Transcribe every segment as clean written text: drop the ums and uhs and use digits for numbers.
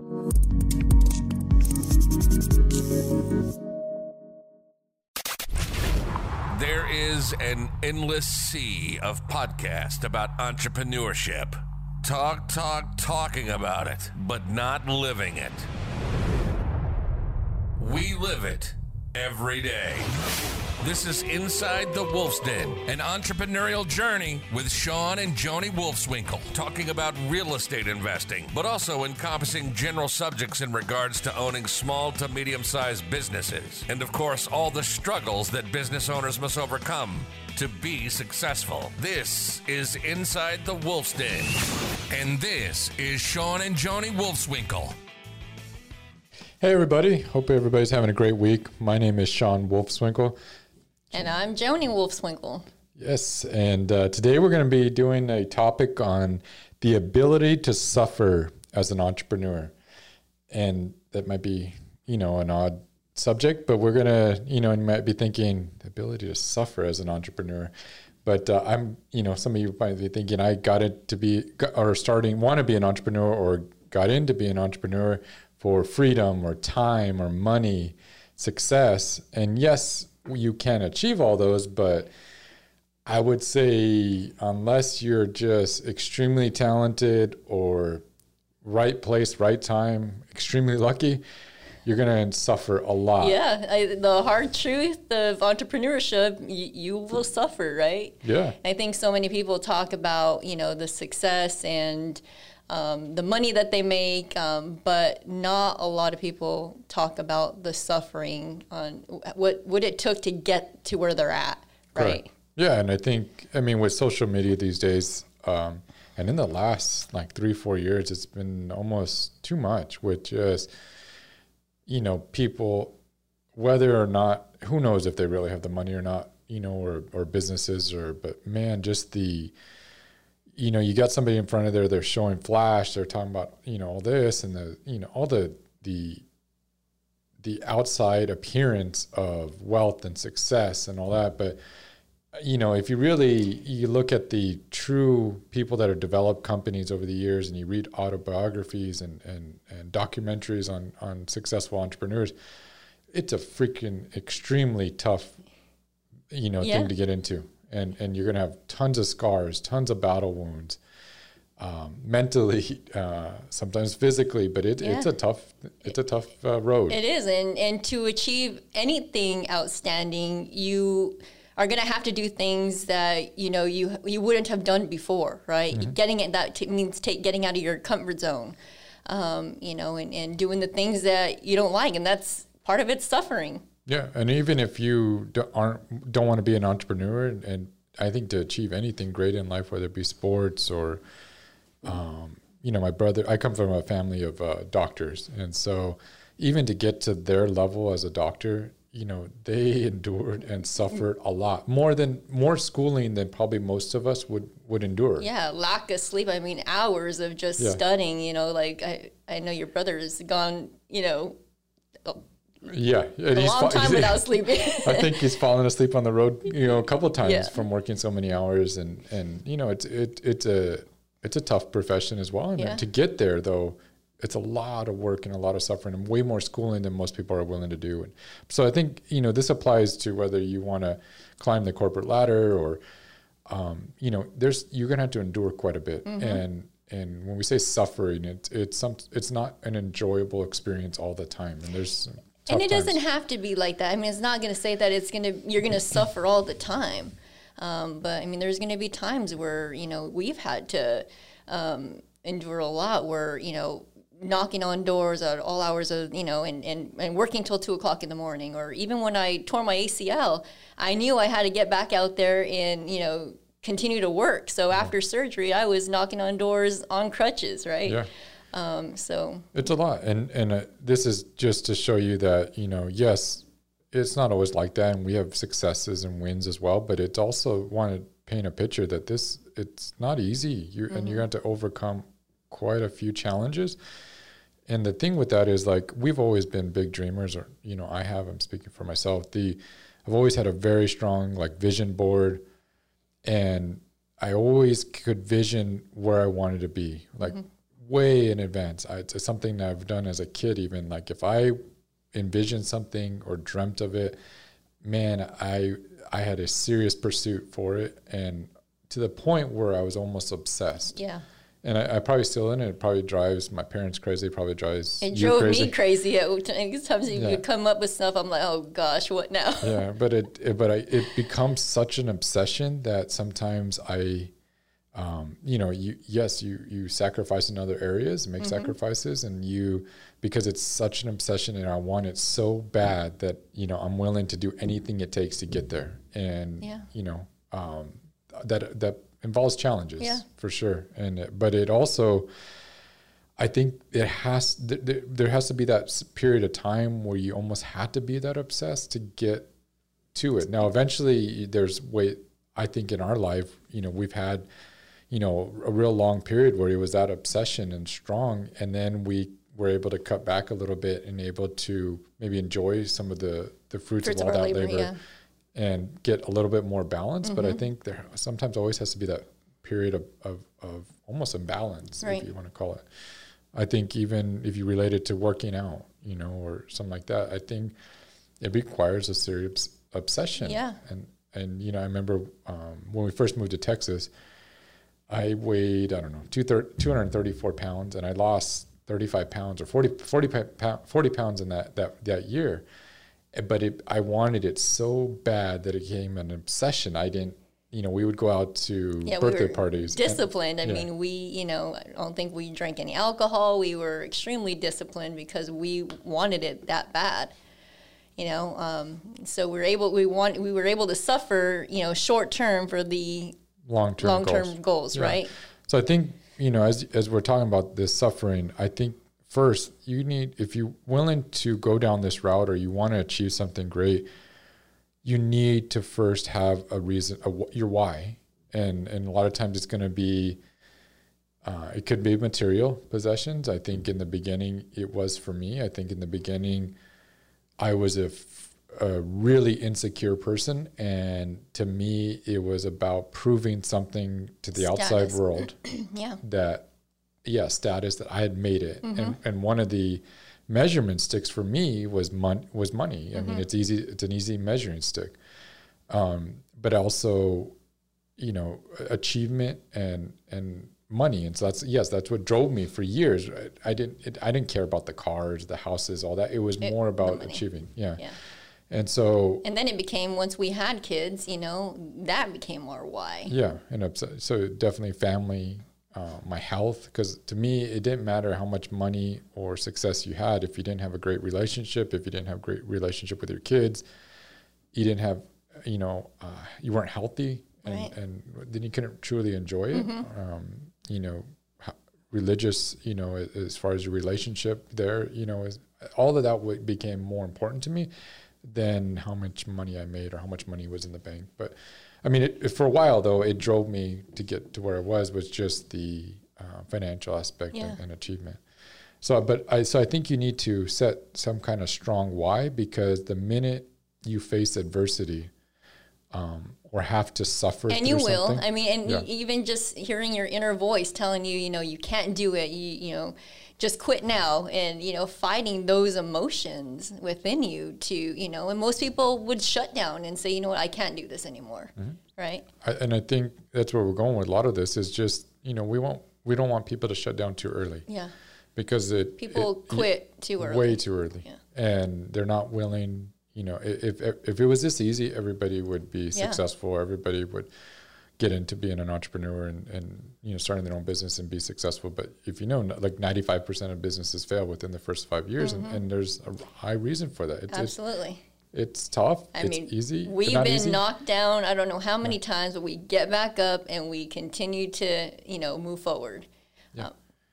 There is an endless sea of podcasts about entrepreneurship. Talking about it, but not living it. We live it every day. This is Inside the Wolf's Den, an entrepreneurial journey with Sean and Joni Wolfswinkel, talking about real estate investing, but also encompassing general subjects in regards to owning small to medium-sized businesses, and of course, all the struggles that business owners must overcome to be successful. This is Inside the Wolf's Den, and this is Sean and Joni Wolfswinkel. Hey everybody, hope everybody's having a great week. My name is Sean Wolfswinkel. And I'm Joni Wolfswinkel. Yes, and today we're going to be doing a topic on the ability to suffer as an entrepreneur. And that might be, an odd subject, but we're going to, you might be thinking, the ability to suffer as an entrepreneur. But some of you might be thinking, I want to be an entrepreneur or got into being an entrepreneur for freedom or time or money, success. And yes, you can achieve all those, but I would say unless you're just extremely talented or right place, right time, extremely lucky, you're going to suffer a lot. Yeah, the hard truth of entrepreneurship, you will suffer, right? Yeah. I think so many people talk about, the success and the money that they make, but not a lot of people talk about the suffering on what it took to get to where they're at, right? Correct. Yeah, and I think, with social media these days, and in the last 3-4 years, it's been almost too much with just, people, whether or not, who knows if they really have the money or not, or businesses but man, just the, you got somebody in front of there, they're showing flash, they're talking about, all this and all the outside appearance of wealth and success and all that. But, if you look at the true people that have developed companies over the years and you read autobiographies and documentaries on successful entrepreneurs, it's a freaking extremely tough, thing to get into. And you're going to have tons of scars, tons of battle wounds, mentally, sometimes physically, but it's a tough road. It is, and to achieve anything outstanding, you are going to have to do things that you wouldn't have done before, right? Mm-hmm. Getting out of your comfort zone, and doing the things that you don't like, and that's part of it's suffering. Yeah, and even if you don't want to be an entrepreneur, and I think to achieve anything great in life, whether it be sports or, my brother, I come from a family of doctors, and so even to get to their level as a doctor, they endured and suffered a lot, more schooling than probably most of us would endure. Yeah, lack of sleep. Hours of just studying. I know your brother has gone, Yeah, a long time without sleeping. I think he's fallen asleep on the road, a couple of times from working so many hours, and it's a tough profession as well. And to get there, though, it's a lot of work and a lot of suffering and way more schooling than most people are willing to do. And so I think this applies to whether you want to climb the corporate ladder or you're gonna have to endure quite a bit. Mm-hmm. And when we say suffering, it's not an enjoyable experience all the time, and there's and it doesn't have to be like that. It's not going to say that you're going to suffer all the time. But there's going to be times where, we've had to endure a lot where, knocking on doors at all hours of, and working till 2:00 in the morning. Or even when I tore my ACL, I knew I had to get back out there and, continue to work. So after surgery, I was knocking on doors on crutches, right? Yeah. So it's a lot, and this is just to show you that yes, it's not always like that, and we have successes and wins as well. But it's also want to paint a picture that it's not easy. And you're going to have to overcome quite a few challenges. And the thing with that is we've always been big dreamers, or I'm speaking for myself. I've always had a very strong vision board, and I always could vision where I wanted to be. way in advance. It's something that I've done as a kid, even like if I envisioned something or dreamt of it, man, I had a serious pursuit for it, and to the point where I was almost obsessed. Yeah. And I probably still in it. It probably drives my parents crazy. It probably drives It you drove crazy. me crazy at times. You would come up with stuff. I'm like, oh gosh, what now? Yeah, but it becomes such an obsession that sometimes you sacrifice in other areas, make sacrifices, and because it's such an obsession and I want it so bad that, I'm willing to do anything it takes to get there. And, that involves challenges for sure. But it also, I think there has to be that period of time where you almost had to be that obsessed to get to it. Now, eventually I think in our life, we've had, a real long period where it was that obsession and strong. And then we were able to cut back a little bit and able to maybe enjoy some of the fruits of all that labor. And get a little bit more balance. But I think there sometimes always has to be that period of almost imbalance, if you want to call it. I think even if you relate it to working out, or something like that, I think it requires a serious obsession. Yeah. And I remember when we first moved to Texas, I weighed, 234 pounds, and I lost 35 pounds or 40 pounds in that year. But I wanted it so bad that it became an obsession. I didn't, we would go out to birthday parties. Disciplined. I mean, I don't think we drank any alcohol. We were extremely disciplined because we wanted it that bad. So we were able to suffer, short term for the long-term goals, right? So I think, as we're talking about this suffering, I think first, if you're willing to go down this route or you want to achieve something great, you need to first have a reason, your why. And a lot of times it's going to be, it could be material possessions. I think in the beginning, it was for me. I think in the beginning, I was a really insecure person. And to me, it was about proving something to the outside world status that I had made it. And one of the measurement sticks for me was money. I mean, it's an easy measuring stick. But also, achievement and money. And so that's what drove me for years. I didn't care about the cars, the houses, all that. It was more about achieving. Yeah. And then it became, once we had kids, that became our why. Yeah. And so definitely family, my health, because to me, it didn't matter how much money or success you had. If you didn't have a great relationship, if you didn't have a great relationship with your kids, you didn't have, you weren't healthy, and then you couldn't truly enjoy it. Religious, as far as your relationship there, all of that became more important to me than how much money I made or how much money was in the bank. But I mean, for a while though, it drove me to get to where I was just the financial aspect and achievement. So I think you need to set some kind of strong why, because the minute you face adversity, or have to suffer, and you will. I mean, even just hearing your inner voice telling you, you can't do it. You just quit now, and fighting those emotions within you to and most people would shut down and say, you know what, I can't do this anymore, right? And I think that's where we're going with a lot of this is just we don't want people to shut down too early. Yeah, because people quit too early, way too early, and they're not willing. If it was this easy, everybody would be successful. Everybody would get into being an entrepreneur and starting their own business and be successful. But if like 95% of businesses fail within the first 5 years, and there's a high reason for that. Absolutely. It's tough. It's easy. We've been knocked down, I don't know how many times, but we get back up and we continue to, move forward. Yeah.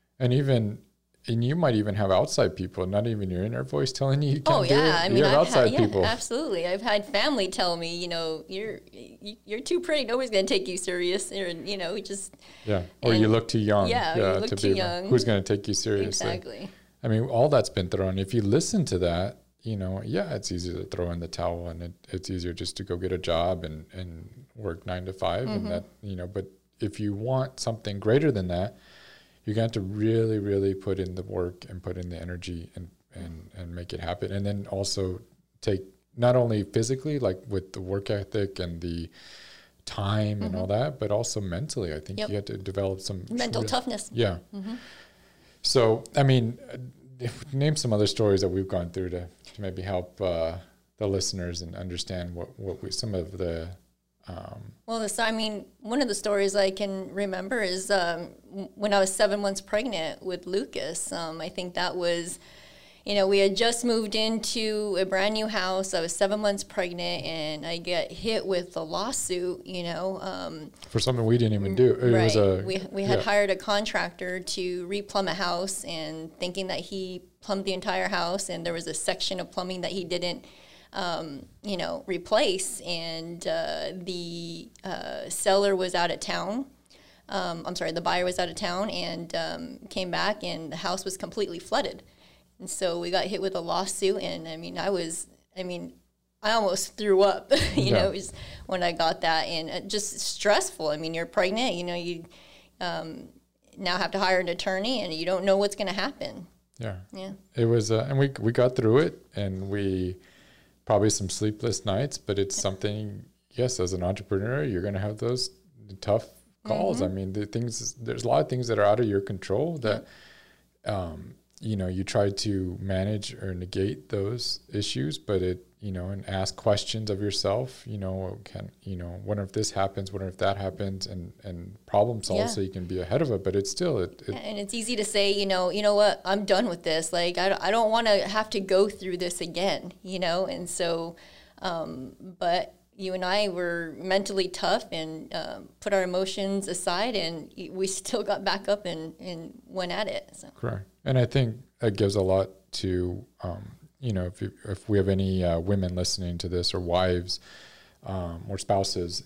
And you might even have outside people, not even your inner voice telling you can't do it. I mean, you have outside people. Absolutely. I've had family tell me, you're too pretty. Nobody's going to take you serious. Or, just. Yeah. Or you look too young. Yeah. You look too young. Who's going to take you seriously? Exactly. I mean, all that's been thrown. If you listen to that, it's easy to throw in the towel, and it's easier just to go get a job and work 9 to 5. And that, but if you want something greater than that, you're going to have to really, really put in the work and put in the energy and make it happen. And then also take not only physically, like with the work ethic and the time and all that, but also mentally. I think you have to develop some mental toughness. Yeah. So, I mean, name some other stories that we've gone through to maybe help the listeners and understand what some of the. Well, I mean, one of the stories I can remember is when I was 7 months pregnant with Lucas. I think that was, we had just moved into a brand new house. I was 7 months pregnant, and I get hit with a lawsuit, for something we didn't even do. It right. We had hired a contractor to replumb a house, and thinking that he plumbed the entire house, and there was a section of plumbing that he didn't replace, and the seller was out of town. The buyer was out of town and came back, and the house was completely flooded. And so we got hit with a lawsuit, and I almost threw up, when I got that, and just stressful. I mean, you're pregnant, you now have to hire an attorney, and you don't know what's going to happen. Yeah. It was, and we got through it, and probably some sleepless nights, but it's something, yes, as an entrepreneur, you're going to have those tough calls. I mean, there's a lot of things that are out of your control that, you try to manage or negate those issues, but and ask questions of yourself, what if this happens, what if that happens, and problem solve so you can be ahead of it. But it's still, and it's easy to say, you know what, I'm done with this. Like, I don't want to have to go through this again, and so, but you and I were mentally tough and put our emotions aside, and we still got back up and went at it. So. Correct. And I think that gives a lot to, if we have any women listening to this, or wives or spouses,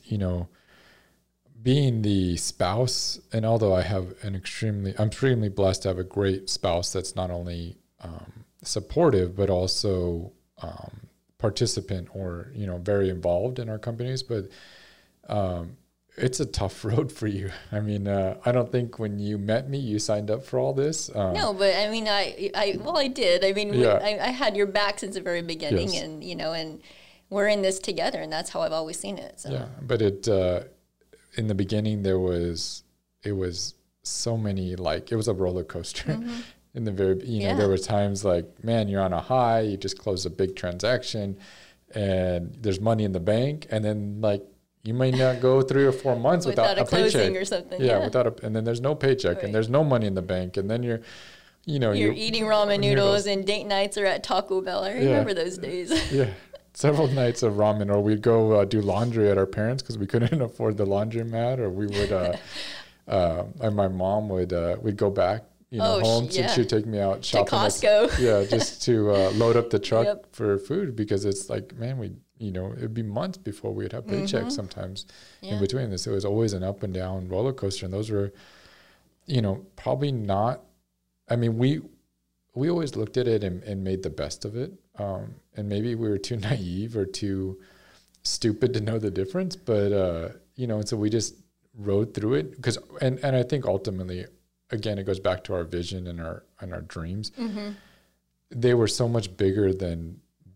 being the spouse, and although I'm extremely blessed to have a great spouse that's not only supportive, but also participant or, very involved in our companies, but it's a tough road for you. I mean, I don't think when you met me, you signed up for all this. No, but I mean, I did. I mean, I had your back since the very beginning, and, and we're in this together, and that's how I've always seen it. So. Yeah, but in the beginning, it was so many, it was a roller coaster. In the very, there were times like, man, you're on a high, you just closed a big transaction, and there's money in the bank, and then you may not go 3 or 4 months without a paycheck or something. Yeah, and then there's no paycheck, and there's no money in the bank, and then you're eating ramen noodles, and date nights are at Taco Bell. I remember those days. Several nights of ramen, or we'd go do laundry at our parents' because we couldn't afford the laundromat, or we would, and my mom we'd go back. Home, so she'd take me out shopping to Costco. Just to load up the truck for food, because it's like, man, it'd be months before we'd have paychecks sometimes in between this. It was always an up and down roller coaster, and those were, probably not. I mean, we always looked at it and made the best of it, and maybe we were too naive or too stupid to know the difference, but and so we just rode through it and I think ultimately, again, it goes back to our vision and our dreams. They were so much bigger than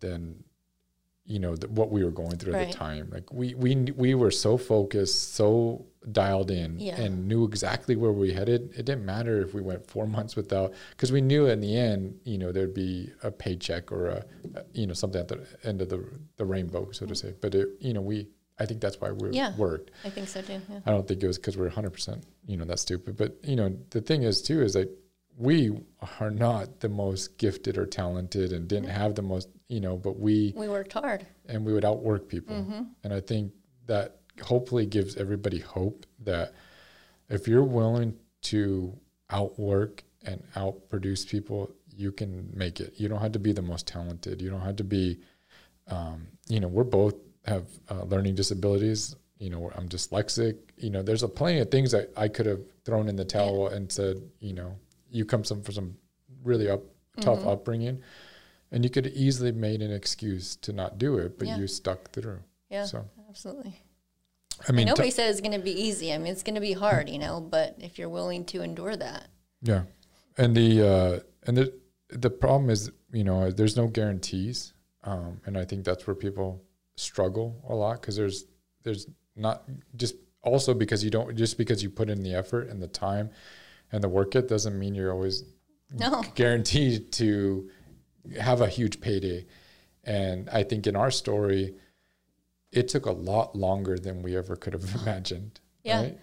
what we were going through at the time. Like we were so focused, so dialed in, and knew exactly where we headed. It didn't matter if we went 4 months without, because we knew in the end, there'd be a paycheck or something at the end of the rainbow, so to say. But I think that's why we worked. I think so too. Yeah. I don't think it was because we're 100%, that's stupid. But, the thing is too, is that we are not the most gifted or talented and didn't have the most, but we worked hard and we would outwork people. And I think that hopefully gives everybody hope that if you're willing to outwork and outproduce people, you can make it. You don't have to be the most talented. You don't have to be, we're both have learning disabilities. I'm dyslexic. There's plenty of things that I could have thrown in the towel and said, you come from some really tough upbringing, and you could easily made an excuse to not do it, but you stuck through. Yeah, so absolutely. I mean, nobody says it's going to be easy. I mean, it's going to be hard, but if you're willing to endure that. Yeah. And the problem is, there's no guarantees. And I think that's where people struggle a lot, because there's not just also because you put in the effort and the time and the work, it doesn't mean you're always guaranteed to have a huge payday. And I think in our story, it took a lot longer than we ever could have imagined. Yeah. Right?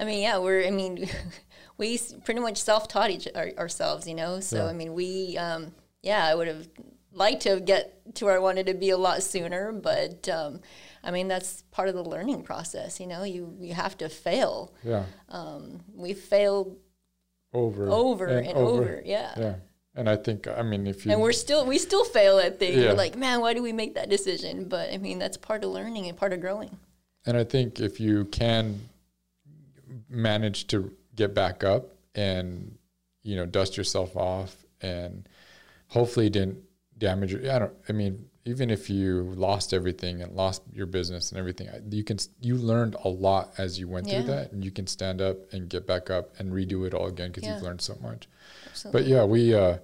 We pretty much self-taught ourselves, So, Yeah. I would have liked to get to where I wanted to be a lot sooner, but, that's part of the learning process, You have to fail. Yeah. We failed over and over. Yeah. Yeah. And I think, if you... And we still fail at things. Yeah. We're like, man, why do we make that decision? But, that's part of learning and part of growing. And I think if you can manage to get back up and, dust yourself off, and hopefully didn't damage your... even if you lost everything and lost your business and everything, you learned a lot as you went through that, and you can stand up and get back up and redo it all again, because you've learned so much. Absolutely. But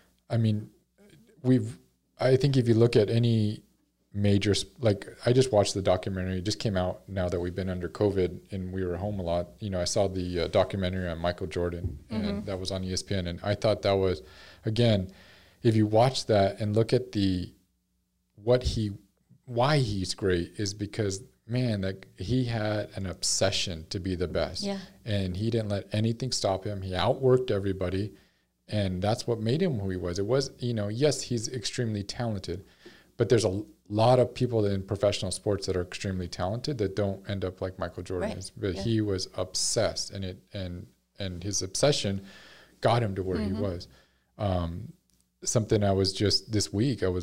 I think if you look at any major, like I just watched the documentary, it just came out now that we've been under COVID and we were home a lot. I saw the documentary on Michael Jordan, and that was on ESPN. And I thought that was, again, if you watch that and look at why he's great, is because, man, like he had an obsession to be the best. Yeah. And he didn't let anything stop him. He outworked everybody. And that's what made him who he was. It was, yes, he's extremely talented, but there's a lot of people in professional sports that are extremely talented that don't end up like Michael Jordan is. But he was obsessed, and his obsession got him to where he was. Something I was just this week, and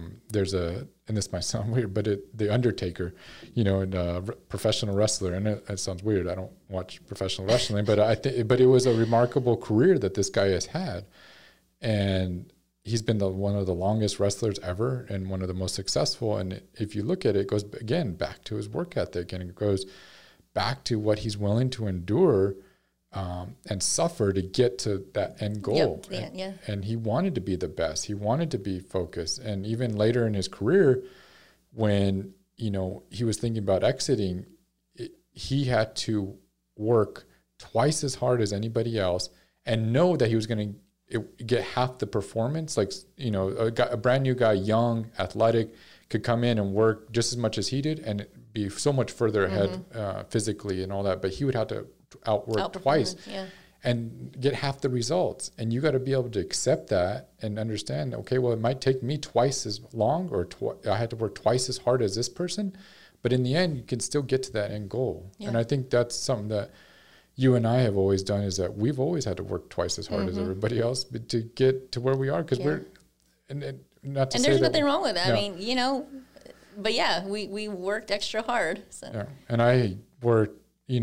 this might sound weird, but the Undertaker, and professional wrestler, and it sounds weird. I don't watch professional wrestling, but but it was a remarkable career that this guy has had, and he's been one of the longest wrestlers ever, and one of the most successful. And if you look at it, it goes again back to his work ethic, and it goes back to what he's willing to endure and suffer to get to that end goal. And he wanted to be the best. He wanted to be focused. And even later in his career, when, he was thinking about exiting, he had to work twice as hard as anybody else and know that he was going to get half the performance. Like, a brand new guy, young, athletic, could come in and work just as much as he did and be so much further ahead physically and all that. But he would have to outwork twice and get half the results. And you got to be able to accept that and understand, okay, well, it might take me twice as long, or I had to work twice as hard as this person, but in the end, you can still get to that end goal. And I think that's something that you and I have always done, is that we've always had to work twice as hard as everybody else to get to where we are, because we're, and not to and say there's that, nothing wrong with that. No. But we worked extra hard. So. Yeah. And I worked,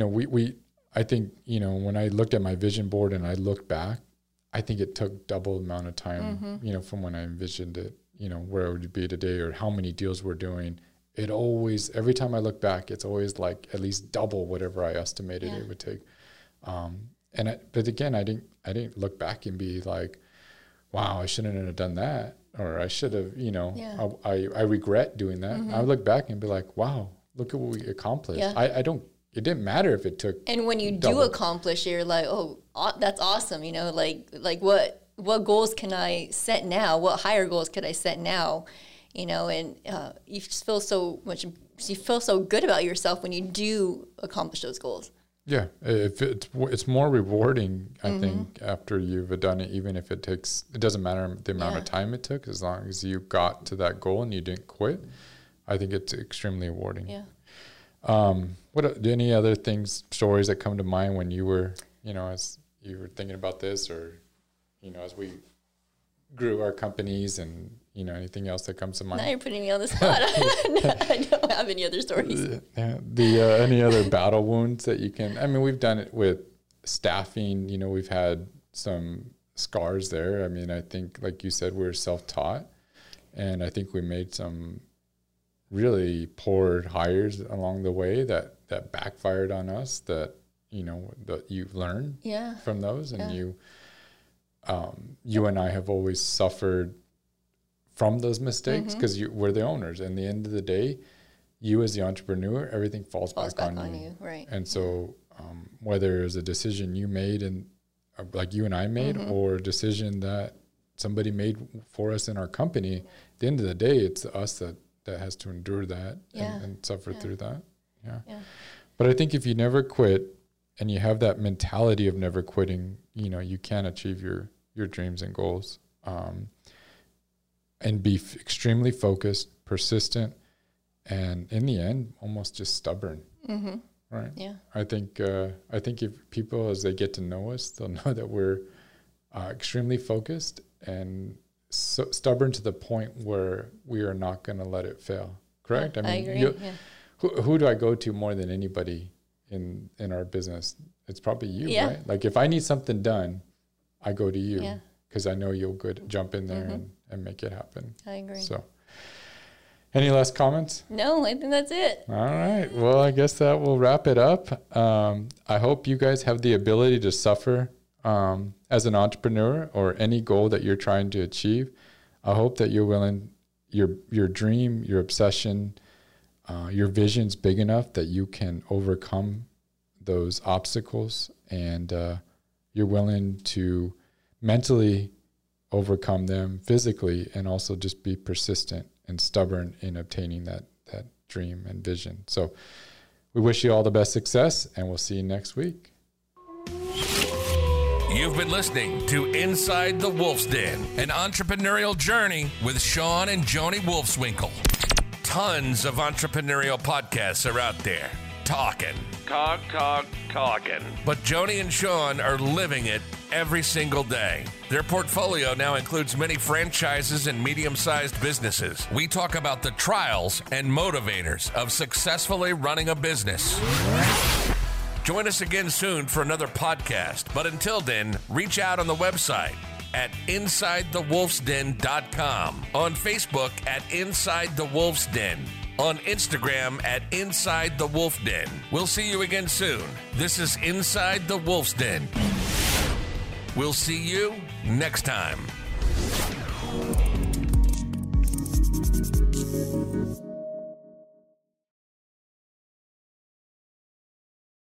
I think, when I looked at my vision board and I looked back, I think it took double the amount of time, from when I envisioned it, where it would be today or how many deals we're doing. It always, every time I look back, it's always like at least double whatever I estimated it would take. But again, I didn't look back and be like, wow, I shouldn't have done that. Or I should have, I regret doing that. I would look back and be like, wow, look at what we accomplished. Yeah. It didn't matter if it took. And when you do accomplish it, you're like, oh, that's awesome. Like what goals can I set now? What higher goals could I set now? And you just feel you feel so good about yourself when you do accomplish those goals. Yeah, if it's more rewarding, I think, after you've done it, even if it doesn't matter the amount of time it took, as long as you got to that goal and you didn't quit, I think it's extremely rewarding. Yeah. Any other stories that come to mind when you were, as you were thinking about this, or, as we grew our companies, and, anything else that comes to mind? Now you're putting me on the spot. I don't have any other stories. Any other battle wounds that you can, we've done it with staffing, we've had some scars there. I think, like you said, we're self-taught, and I think we made some really poor hires along the way that backfired on us, that, that you learn from those, and you and I have always suffered from those mistakes because we're the owners. And at the end of the day, you as the entrepreneur, everything falls back on you. Right. And so whether it was a decision you made and like you and I made or a decision that somebody made for us in our company, at the end of the day, it's us that has to endure that and suffer through that. Yeah. But I think if you never quit and you have that mentality of never quitting, you know, you can achieve your dreams and goals, and be extremely focused, persistent, and in the end, almost just stubborn. Right. Yeah. I think if people, as they get to know us, they'll know that we're extremely focused and so stubborn to the point where we are not going to let it fail. Correct? Yeah, I agree. Who do I go to more than anybody in our business? It's probably you, right? Like if I need something done, I go to you because I know you'll jump in there and make it happen. I agree. So, any last comments? No, I think that's it. All right. Well, I guess that will wrap it up. I hope you guys have the ability to suffer as an entrepreneur or any goal that you're trying to achieve. I hope that you're willing, your dream, your obsession, your vision's big enough that you can overcome those obstacles, and you're willing to mentally overcome them physically, and also just be persistent and stubborn in obtaining that dream and vision. So we wish you all the best success, and we'll see you next week. You've been listening to Inside the Wolf's Den, an entrepreneurial journey with Sean and Joni Wolfswinkel. Tons of entrepreneurial podcasts are out there. Talking. But Joni and Sean are living it every single day. Their portfolio now includes many franchises and medium-sized businesses. We talk about the trials and motivators of successfully running a business. Join us again soon for another podcast. But until then, reach out on the website at InsideTheWolfsDen.com, on Facebook at Inside the Wolf's Den, on Instagram at Inside the Wolf Den. We'll see you again soon. This is Inside the Wolf's Den. We'll see you next time.